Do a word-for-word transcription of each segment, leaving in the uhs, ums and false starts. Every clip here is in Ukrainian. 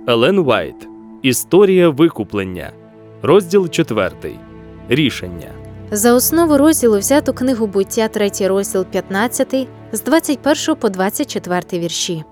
Елен Уайт. Історія викуплення. Розділ четвертий. Рішення. За основу розділу взято книгу «Буття», третій розділ, п'ятнадцятий, з двадцять першого по двадцять четвертий вірші.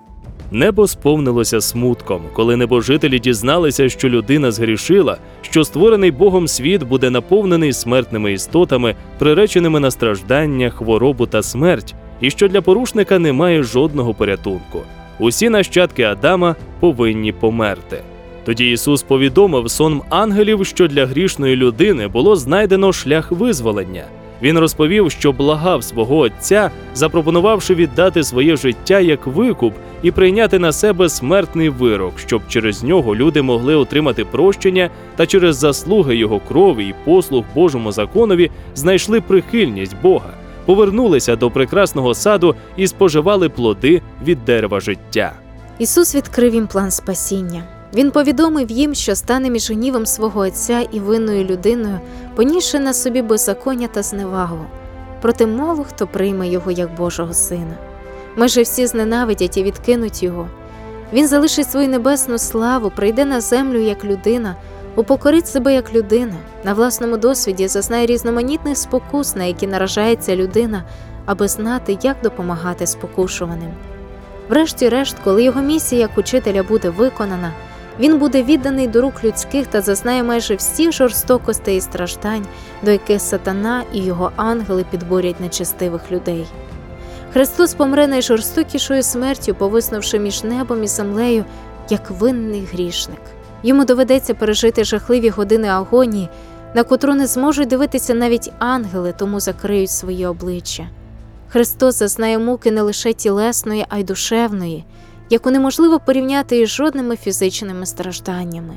Небо сповнилося смутком, коли небожителі дізналися, що людина згрішила, що створений Богом світ буде наповнений смертними істотами, приреченими на страждання, хворобу та смерть, і що для порушника немає жодного порятунку. Усі нащадки Адама повинні померти. Тоді Ісус повідомив сон ангелів, що для грішної людини було знайдено шлях визволення. Він розповів, що благав свого Отця, запропонувавши віддати своє життя як викуп і прийняти на себе смертний вирок, щоб через нього люди могли отримати прощення та через заслуги Його крові і послуг Божому законові знайшли прихильність Бога, повернулися до прекрасного саду і споживали плоди від дерева життя. Ісус відкрив їм план спасіння. Він повідомив їм, що стане між гнівом свого Отця і винною людиною, понісши на собі беззаконня та зневагу. Проте мало хто прийме Його як Божого Сина. Майже всі зненавидять і відкинуть Його. Він залишить свою небесну славу, прийде на землю як людина, упокорить себе як людина, на власному досвіді зазнає різноманітних спокус, на які наражається людина, аби знати, як допомагати спокушуваним. Врешті-решт, коли його місія як учителя буде виконана, він буде відданий до рук людських та зазнає майже всіх жорстокостей і страждань, до яких сатана і його ангели підбурять нечестивих людей. Христос помре найжорстокішою смертю, повиснувши між небом і землею, як винний грішник. Йому доведеться пережити жахливі години агонії, на котру не зможуть дивитися навіть ангели, тому закриють свої обличчя. Христос зазнає муки не лише тілесної, а й душевної, яку неможливо порівняти із жодними фізичними стражданнями.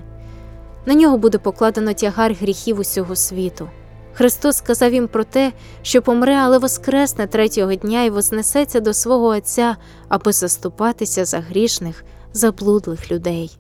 На нього буде покладено тягар гріхів усього світу. Христос сказав їм про те, що помре, але воскресне третього дня і вознесеться до свого Отця, аби заступатися за грішних, заблудлих людей.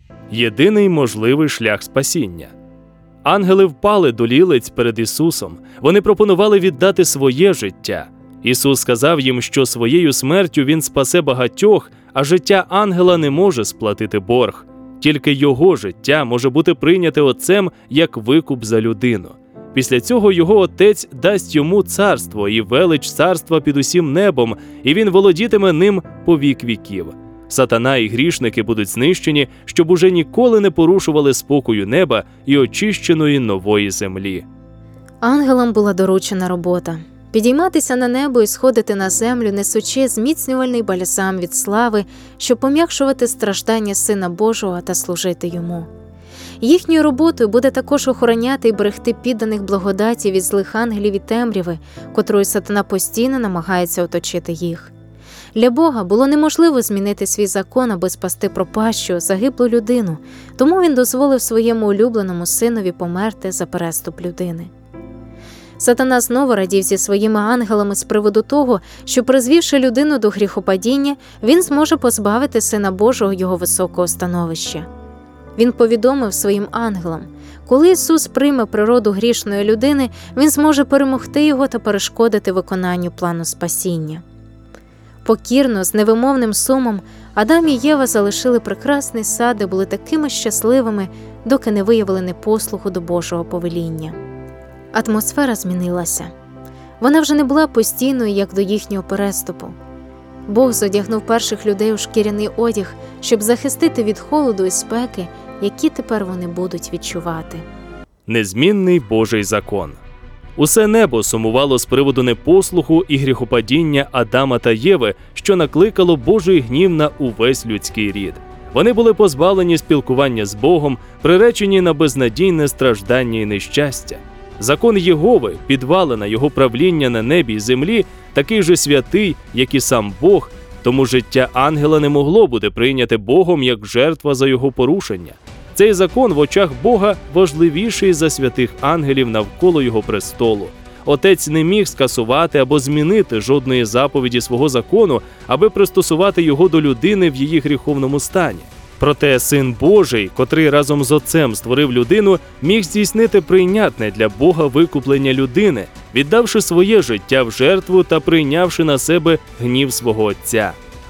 Єдиний можливий шлях спасіння. Ангели впали до лілиць перед Ісусом. Вони пропонували віддати своє життя. Ісус сказав їм, що своєю смертю Він спасе багатьох, а життя ангела не може сплатити борг. Тільки його життя може бути прийняте Отцем як викуп за людину. Після цього його Отець дасть йому царство і велич царства під усім небом, і він володітиме ним по вік віків. Сатана і грішники будуть знищені, щоб уже ніколи не порушували спокою неба і очищеної нової землі. Ангелам була доручена робота – підійматися на небо і сходити на землю, несучи зміцнювальний бальзам від слави, щоб пом'якшувати страждання Сина Божого та служити Йому. Їхньою роботою буде також охороняти і берегти підданих благодаті від злих ангелів і темряви, котрою сатана постійно намагається оточити їх. Для Бога було неможливо змінити свій закон, аби спасти пропащу, загиблу людину, тому Він дозволив своєму улюбленому синові померти за переступ людини. Сатана знову радів зі своїми ангелами з приводу того, що, призвівши людину до гріхопадіння, він зможе позбавити Сина Божого його високого становища. Він повідомив своїм ангелам, коли Ісус прийме природу грішної людини, він зможе перемогти його та перешкодити виконанню плану спасіння. Покірно, з невимовним сумом, Адам і Єва залишили прекрасний сад, де були такими щасливими, доки не виявили непослуху до Божого повеління. Атмосфера змінилася. Вона вже не була постійною, як до їхнього переступу. Бог зодягнув перших людей у шкіряний одяг, щоб захистити від холоду і спеки, які тепер вони будуть відчувати. Незмінний Божий закон. Усе небо сумувало з приводу непослуху і гріхопадіння Адама та Єви, що накликало Божий гнів на увесь людський рід. Вони були позбавлені спілкування з Богом, приречені на безнадійне страждання і нещастя. Закон Єгови, підвалина його правління на небі й землі, такий же святий, як і сам Бог, тому життя ангела не могло бути прийняте Богом як жертва за його порушення. Цей закон в очах Бога важливіший за святих ангелів навколо його престолу. Отець не міг скасувати або змінити жодної заповіді свого закону, аби пристосувати його до людини в її гріховному стані. Проте Син Божий, котрий разом з Отцем створив людину, міг здійснити прийнятне для Бога викуплення людини, віддавши своє життя в жертву та прийнявши на себе гнів свого Отця.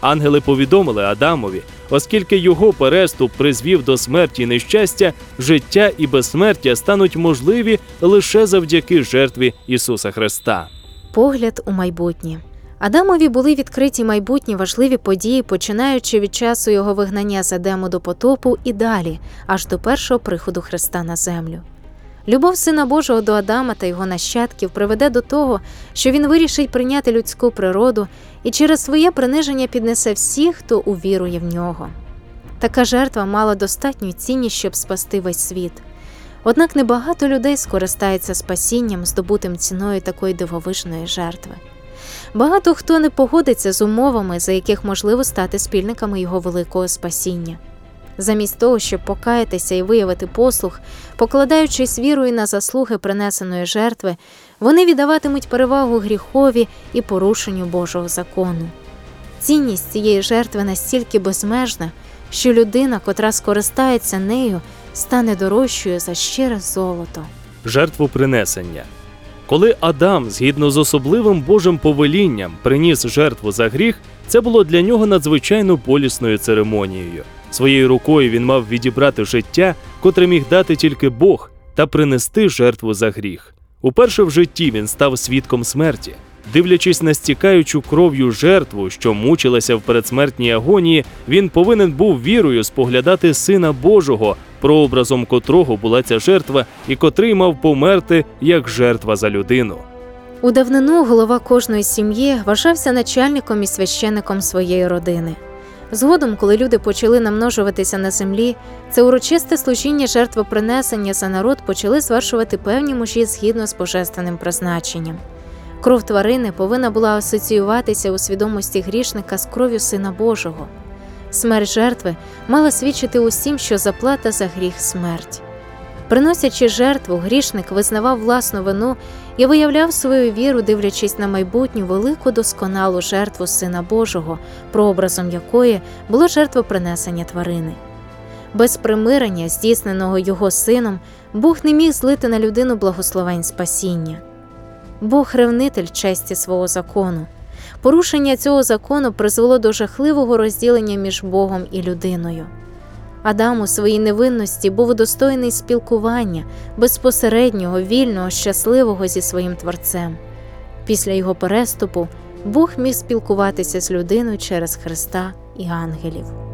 Ангели повідомили Адамові, оскільки його переступ призвів до смерті і нещастя, життя і безсмертя стануть можливі лише завдяки жертві Ісуса Христа. Погляд у майбутнє. Адамові були відкриті майбутні важливі події, починаючи від часу його вигнання з Едему до потопу і далі, аж до першого приходу Христа на землю. Любов Сина Божого до Адама та його нащадків приведе до того, що він вирішить прийняти людську природу і через своє приниження піднесе всіх, хто увірує в нього. Така жертва мала достатню цінність, щоб спасти весь світ. Однак небагато людей скористається спасінням, здобутим ціною такої дивовижної жертви. Багато хто не погодиться з умовами, за яких можливо стати спільниками його великого спасіння. Замість того, щоб покаятися і виявити послух, покладаючись вірою на заслуги принесеної жертви, вони віддаватимуть перевагу гріхові і порушенню Божого закону. Цінність цієї жертви настільки безмежна, що людина, котра скористається нею, стане дорожчою за щире золото. Жертвопринесення. Коли Адам, згідно з особливим Божим повелінням, приніс жертву за гріх, це було для нього надзвичайно болісною церемонією. Своєю рукою він мав відібрати життя, котре міг дати тільки Бог, та принести жертву за гріх. Уперше в житті він став свідком смерті. Дивлячись на стікаючу кров'ю жертву, що мучилася в передсмертній агонії, він повинен був вірою споглядати Сина Божого, прообразом котрого була ця жертва і котрий мав померти як жертва за людину. У давнину голова кожної сім'ї вважався начальником і священником своєї родини. Згодом, коли люди почали намножуватися на землі, це урочисте служіння жертвопринесення за народ почали звершувати певні мужі згідно з божественним призначенням. Кров тварини повинна була асоціюватися у свідомості грішника з кров'ю Сина Божого. Смерть жертви мала свідчити усім, що заплата за гріх – смерть. Приносячи жертву, грішник визнавав власну вину і виявляв свою віру, дивлячись на майбутню велику досконалу жертву Сина Божого, прообразом якої було жертвопринесення тварини. Без примирення, здійсненого його Сином, Бог не міг злити на людину благословень спасіння. Бог – ревнитель честі свого закону. Порушення цього закону призвело до жахливого розділення між Богом і людиною. Адам у своїй невинності був удостоєний спілкування, безпосереднього, вільного, щасливого зі своїм Творцем. Після його переступу Бог міг спілкуватися з людиною через Христа і ангелів.